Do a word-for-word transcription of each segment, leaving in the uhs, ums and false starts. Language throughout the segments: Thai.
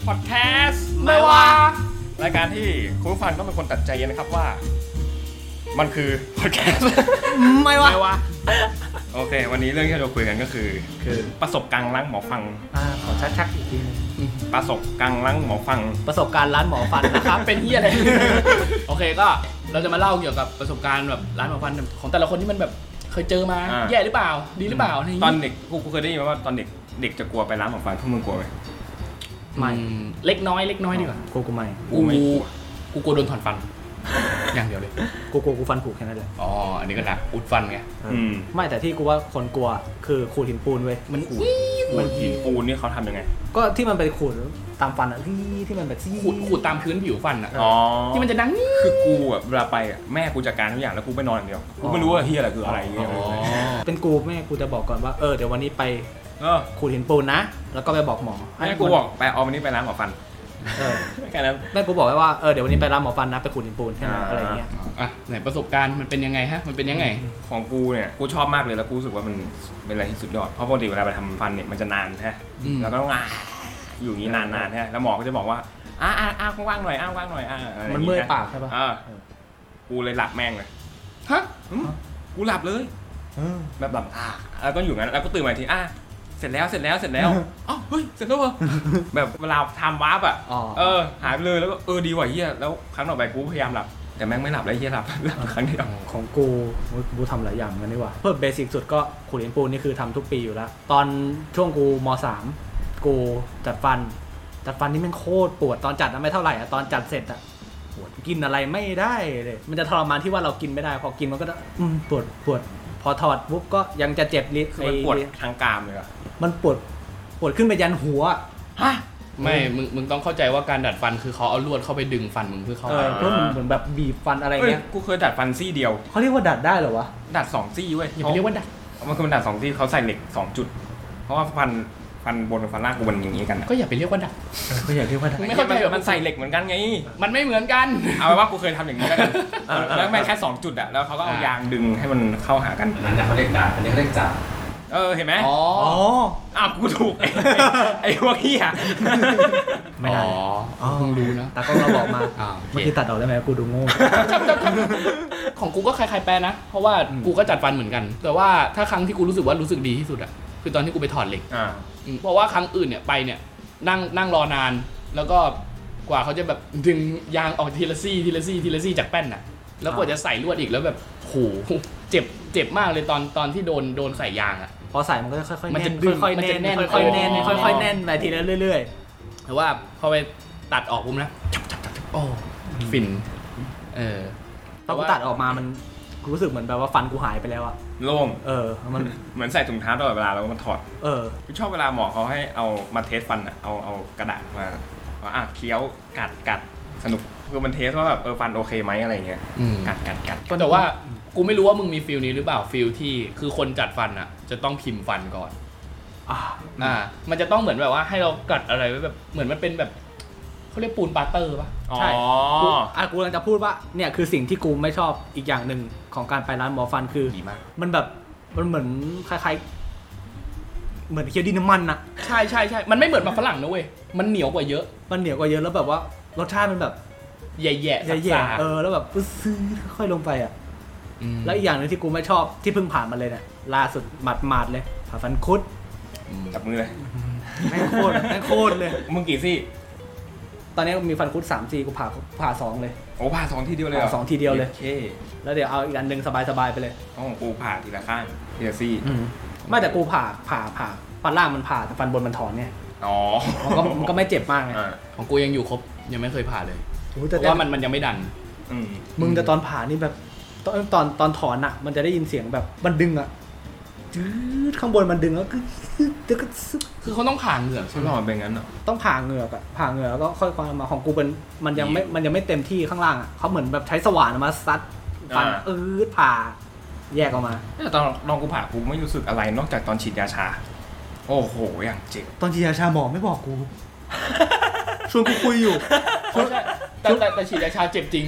พอดแคสต์ไม่ว่ารายการที่คุณผู้ฟังต้องเป็นคนตัดใจเย็นนะครับว่ามันคือพอดแคสต์ไม่ว่าไม่ว่าโอเควันนี้เรื่องที่เราคุยกันก็คือคือประสบการณ์ล้างหมอฟังอ่าขอชักๆอีกทีนึงประสบการณ์ล้างหมอฟังประสบการณ์ร้านหมอฟันนะครับเป็นเหี้ยอะไรโอเคก็เราจะมาเล่าเกี่ยวกับประสบการณ์แบบร้านหมอฟันของแต่ละคนที่มันแบบเคยเจอมาแย่หรือเปล่าดีหรือเปล่าตอนเด็กกูเคยได้ยินว่าตอนเด็กเด็กจะกลัวไปร้านหมอฟันพวกมึงกลัวไหมไม่เล็กน้อยเล็กน้อยดีกว่ากูกูไม่กูไม่กูกลัวโดนถอนฟันอย่างเดียวเลยกูกลัวกูฟันผุแค่นั้นเลยอ๋ออันนี้ก็หนักอุดฟันไงไม่แต่ที่กูว่าคนกลัวคือขูดหินปูนเว้ยมันขูดมันหินปูนนี่เขาทำยังไงก็ที่มันไปขูดตามฟันอ่ะที่ที่มันแบบขูดขูดตามพื้นผิวฟันอ่ะที่มันจะดังคือกูอ่ะเวลาไปอ่ะแม่กูจัดการทุกอย่างแล้วกูไปนอนอย่างเดียวกูไม่รู้ว่าเฮียอะไรคืออะไรเงี้ยเป็นกูแม่กูจะบอกก่อนว่าเออเดี๋ยววันนี้ไปขูดหินปูนนะแล้วก็ไปบอกหมอแม่กูบอกไปเอาวันนี้ไปร้านหมอฟันเออแค่นั้นแม่กูบอกไว้ว่าเออเดี๋ยววันนี้ไปร้านหมอฟันนะไปขูดหินปูนแค่นั้นอะไรเงี้ยอ่ะไหนประสบการณ์มันเป็นยังไงฮะมันเป็นยังไงของกูเนี่ยกูชอบมากเลยแล้วกูรู้สึกว่ามันเป็นอะไรที่สุดยอดเพราะปกติเวลาไปทำฟันเนี่ยมันจะนานใช่แล้วก็ต้องอ่ะอยู่อย่างนี้นานๆใช่แล้วหมอก็จะบอกว่าอ่ะอ่ะอ่ะว่างๆหน่อยอ่ะว่างหน่อยอ่ะมันเมื่อยปากใช่ป่ะอ่ะกูเลยหลับแม่งเลยฮะกูหลับเลยแบบแบบอ่ะแล้วก็อยู่งั้นแล้วก็ตื่นมาทีอ่ะเสร็จแล้วเสร็จแล้วเสร็จแล้วอ๋อเฮ้ยเสร็จแล้วเหรอแบบเวลาทำวาร์ปอ่ะเออหายไปเลยแล้วก็เออดีกว่าเฮียแล้วครั้งต่อไปกูพยายามหลับแต่แม่งไม่หลับเลยเฮียหลับครั้งเดียวของกูกูทำหลายอย่างกันนี่ว่าเพิ่มเบสิกสุดก็ขูดหินปูนนี่คือทำทุกปีอยู่แล้วตอนช่วงกูม.สาม กูจัดฟันจัดฟันนี่มันโคตรปวดตอนจัดนะไม่เท่าไหร่อ่ะตอนจัดเสร็จอ่ะปวดกินอะไรไม่ได้เลยมันจะทรมานที่ว่าเรากินไม่ได้พอกินมันก็ปวดปวดพอถอดปุ๊บก็ยังจะเจ็บลิ้นคือมันปวดทางกรามเลยอ่ะมันปวดปวดขึ้นไปยันหัวฮะไม่มึงมึงต้องเข้าใจว่าการดัดฟันคือเขาเอาลวดเข้าไปดึงฟันมึงเพื่อเข้าไปเพื่อเหมือนแบบบีบฟันอะไรเงี้ยกูเคยดัดฟันซี่เดียวเขาเรียกว่าดัดได้เหรอวะดัดสองซี่เว้ยอย่าไปเรียกว่าดัดมันคือมันดัดสองซี่เขาใส่เหล็กสองจุดเพราะว่าฟันฟันบนกับฟันล่างกูมันอย่างงี้กันก็อย่าไปเรียกว่าดัดก็อย่าเรียกว่าดัดไม่เข้าใจมันใส่เหล็กเหมือนกันไงมันไม่เหมือนกันเอาไว้ว่ากูเคยทำอย่างนี้แล้วกันแล้วแม่แค่สองจุดอะแล้วเขาก็เอายางดึงให้มันเข้าหากันนั่นเขาเรียกดัดอันนี้เขาเรียกจับเออเห็นไหมอ๋ออ้าวกูถูกไอ้พวกเหี้ยไม่ได้อ๋อเพิ่งรู้นะแต่ก็เราบอกมาเมื่อกี้ตัดออกได้ไหมกูดูโง่ของกูก็คล้ายๆแปรนะเพราะว่ากูก็จัดฟันเหมือนกันแต่ว่าถ้าครั้งที่กูรู้สึกว่ารู้สึกดีที่สุดอะคือตอนที่กูไปถอดเหล็กเพราะว่าครั้งอื่นเนี่ยไปเนี่ยนั่งนั่งรอนานแล้วก็กว่าเขาจะแบบดึงยางออกทีละซี่ทีละซี่ทีละซี่จากแป้นน่ะแล้วกว่าจะใส่ลวดอีกแล้วแบบโหเจ็บเจ็บมากเลยตอนตอนที่โดนโดนใส่ยางอ่ะพอใส่มันก็จะค่อยๆแน่นค่อยๆแน่นค่อยๆแน่นค่อยๆแน่นไปทีละเรื่อยๆแต่ว่าพอไปตัดออกปุ๊บนะโอ้ฟินเออพอกูตัดออกมามันรู้สึกเหมือนแบบว่าฟันกูหายไปแล้วอะโล่งเออมันเหมือนใส่ถุงเท้าตลอดเวลาแล้วมันถอดเออพี่ชอบเวลาหมอเขาให้เอามาเทสฟันอะเอาเอากระดาษมาอ่ะเคี้ยวกัดกัดสนุกคือมันเทสว่าแบบเออฟันโอเคไหมอะไรเงี้ยกัดกัดกัดแต่ว่ากูไม่รู้ว่ามึงมีฟีลนี้หรือเปล่าฟีลที่คือคนจัดฟันอะจะต้องพิมพ์ฟันก่อนอ่าอ่ามันจะต้องเหมือนแบบว่าให้เรากัดอะไรไว้แบบเหมือนมันเป็นแบบเขาเรียกปูนปาเตอร์ป่ะใช่กูอ่ะกูกำลังจะพูดว่าเนี่ยคือสิ่งที่กูไม่ชอบอีกอย่างหนึ่งของการไปร้านหมอฟันคือดีมากมันแบบมันเหมือนคล้ายๆเหมือนเคี้ยวดินน้ำมันอะใช่ใช่ใช่มันไม่เหมือนมาฝรั่งนะเว้ยมันเหนียวกว่าเยอะมันเหนียวกว่าเยอะแล้วแบบว่ารสชาติมันแบบแย่ๆแย่ๆเออแล้วแบบซื้อค่อยลงไปอะแล้วอีกอย่างนึงที่กูไม่ชอบที่เพิ่งผ่านมาเลยเนี่ยล่าสุดหมาดๆเลยผ่าฟันคุดจับมือเลยแม่งโคตรแม่งโคตรเลยมึงกี่ซี่ตอนนี้มีฟันคุดสามซี่กูผ่าผ่าสองเลยโอ้ผ่าสองทีเดียวเลยเหรอสองทีเดียวเลยโอเคแล้วเดี๋ยวเอาอีกอันนึงสบายๆไปเลยอ๋อกูผ่าทีละข้างทีละซี่ไม่แต่กูผ่าผ่าผ่าฟันล่างมันผ่าแต่ฟันบนมันถอนเนี่ยอ๋อมันก็มันก็ไม่เจ็บมากไงของกูยังอยู่ครบยังไม่เคยผ่าเลยเพราะว่ามันมันยังไม่ดันมึงแต่ตอนผ่านี่แบบตอนตอนตอนถอนอ่ะมันจะได้ยินเสียงแบบมันดึงอ่ะจืดข้างบนมันดึงแล้วก็คือเขาต้องผ่าเหงือกใช่ไหมมันเป็นงั้นเหรอต้องผ่าเหงือกอ่ะผ่าเหงือกแล้วก็ค่อยๆมาของกูเป็นมันยังไม่มันยังไม่เต็มที่ข้างล่างอ่ะเขาเหมือนแบบใช้สว่านมาซัดฟันอืดผ่าแยกออกมาแต่ตอนลองกูผ่ากูไม่รู้สึกอะไรนอกจากตอนฉีดยาชาโอ้โหอย่างเจ็บตอนฉีดยาชาหมอไม่บอกกูชวนกูคุยอยู่แต่แต่ฉีดยาชาเจ็บจริงช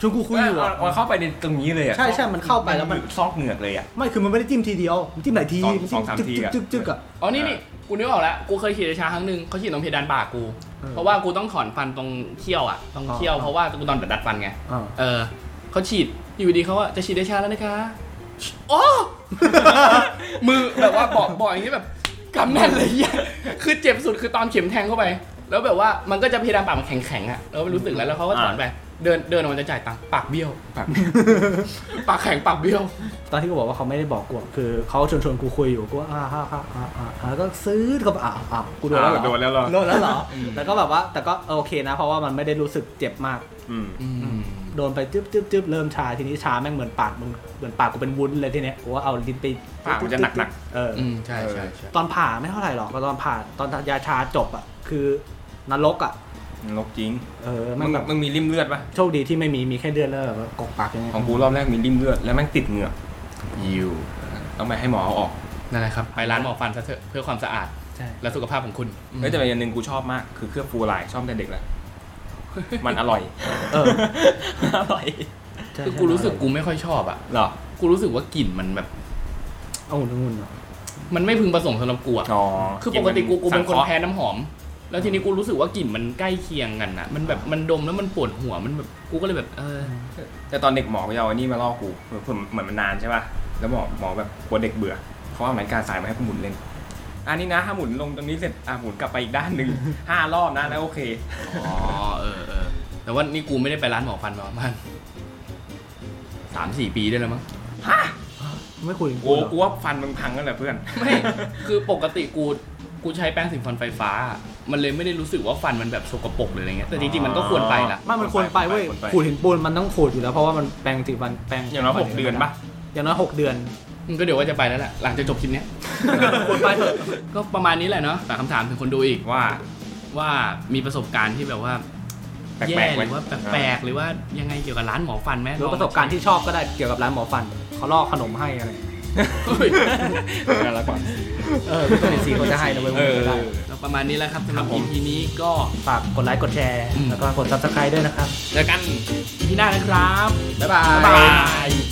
ชวนกูคุยอยู่อ่ะมันเข้าไปในตรงนี้เลยอ่ะใช่ใช่มันเข้าไปแล้วมันซอกเหงือกเลยอ่ะไม่คือมันไม่ได้จิ้มทีเดียวมันจิ้มหลายทีมันจิ้มจึ๊กจึ๊กอ่ะอ๋อนี่นี่กูนึกออกแล้วกูเคยฉีดชาครั้งนึงเขาฉีดตรงเพดานปากกูเพราะว่ากูต้องถอนฟันตรงเขี้ยวอ่ะตรงเขี้ยวเพราะว่ากูตอนดัดฟันไงเออเขาฉีดอยู่ดีเขาว่าจะฉีดชาแล้วนะคะโอ้มือแบบว่าบอกบอกอย่างนี้แบบกำแน่นเลยอ่ะคือเจ็บสุดคือตอนเข็มแทงเข้าไปแล้วแบบว่ามันก็จะเพดานปากมันแข็งๆอ่ะแล้วรู้สึกแล้วแล้วเขาก็ถอนไปเดินเดินออกมาจะจ่ายตังค์ปากเบี้ยวปากปากแข็งปากเบี้ยวตอนที่กูบอกว่าเขาไม่ได้บอกกูคือเขาชวนชวนกูคุยอยู่กูว่าอ่าฮ่าฮ่าอ่าอ่าแล้วก็ซื้อก็อ่าอ่ากูโดนแล้วเหรอโดนแล้วเหรอโดนแล้วเหรอแล้วก็แบบว่าแต่ก็โอเคนะเพราะว่ามันไม่ได้รู้สึกเจ็บมากโดนไปจึ๊บจึ๊บจึ๊บเริ่มชาทีนี้ชาแม่งเหมือนปากมึงเหมือนปากกูเป็นวุ้นเลยทีเนี้ยกูว่าเอาลิ้นไปปากมันจะหนักหนักเออใช่ใช่ตอนผ่าไม่เท่าไหร่หรอกตอนผ่าตอนยาชาจบอ่ะคือนรกอ่ะนกจริงเออมันแบบมันมีริ่มเลือดป่ะโชคดีที่ไม่มีมีแค่เลือดแล้วแบบกกปากอย่างเงี้ยของกูรอบแรกมีริ่มเลือดแล้วแม่งติดเหงือกยิวต้องไปให้หมอเอาออกนั่นแหละครับไปร้านหมอฟันซะเถอะเพื่อความสะอาดและสุขภาพของคุณเฮ้ยแต่อย่างนึงกูชอบมากคือเครื่องฟูไลน์ชอบแต่เด็กแหละมันอร่อยเอออร่อยคือกูรู้สึกกูไม่ค่อยชอบอ่ะหรอกูรู้สึกว่ากลิ่นมันแบบเอาหุ่นหุ่นมันไม่พึงประสงค์สำหรับกูอ่ะคือปกติกูกูเป็นคนแพ้น้ำหอมแล้วทีนี้กูรู้สึกว่ากลิ่นมันใกล้เคียงกันนะมันแบบมันดมแล้วมันปวดหัวมันแบบกูก็เลยแบบเออแต่ตอนเด็กหมอก็เอาอันนี้มาล่อกูเหมือนมันนานใช่ป่ะแล้วหมอหมอแบบกลัวเด็กเบื่อเขาเอาไม้กาสายมาให้กูหมุนเล่นอันนี้นะถ้าหมุนลงตรงนี้เสร็จอ่ะหมุนกลับไปอีกด้านนึงห้ารอบนะแล้วโอเคอ๋อเออเออแต่ว่านี่กูไม่ได้ไปร้านหมอฟันมาประมาณสามสี่ปีได้แล้วมั้งฮะไม่คุยกูกูว่าฟันมึงพังกันแหละเพื่อนไม่คือปกติกูกูใช้แป้งสีฟันไฟฟ้ามันเลยไม่ได้รู้สึกว่าฟันมันแบบสกปรกเลยอะไรเงี้ยแต่จริงๆมันก็ควรไปละไม่มันควรไปเว้ยขูดหินปูนมันต้องขูดอยู่แล้วเพราะว่ามันแปรงสีฟันแปรงอย่างน้อยหกเดือนปะอย่างน้อยหกเดือนก็เดี๋ยวว่าจะไปแล้วแหละหลังจากจบคลิปนี้ควรไปเถอะก็ประมาณนี้แหละเนาะแต่คำถามถึงคนดูอีกว่าว่ามีประสบการณ์ที่แบบว่าแย่หรือว่าแปลกๆหรือว่ายังไงเกี่ยวกับร้านหมอฟันไหมหรือประสบการณ์ที่ชอบก็ได้เกี่ยวกับร้านหมอฟันเขาล่อขนมให้อะไรน่ารักกว่าเออพี่ตัวเอซีเขาจะให้นะเว้ยได้ประมาณนี้แหละครับสำหรับ อี พี นี้ก็ฝากกดไลค์กดแชร์แล้วก็กด ซับสไครบ์ ด้วยนะครับเจอกัน อี พี หน้านะครับบ๊ายบาย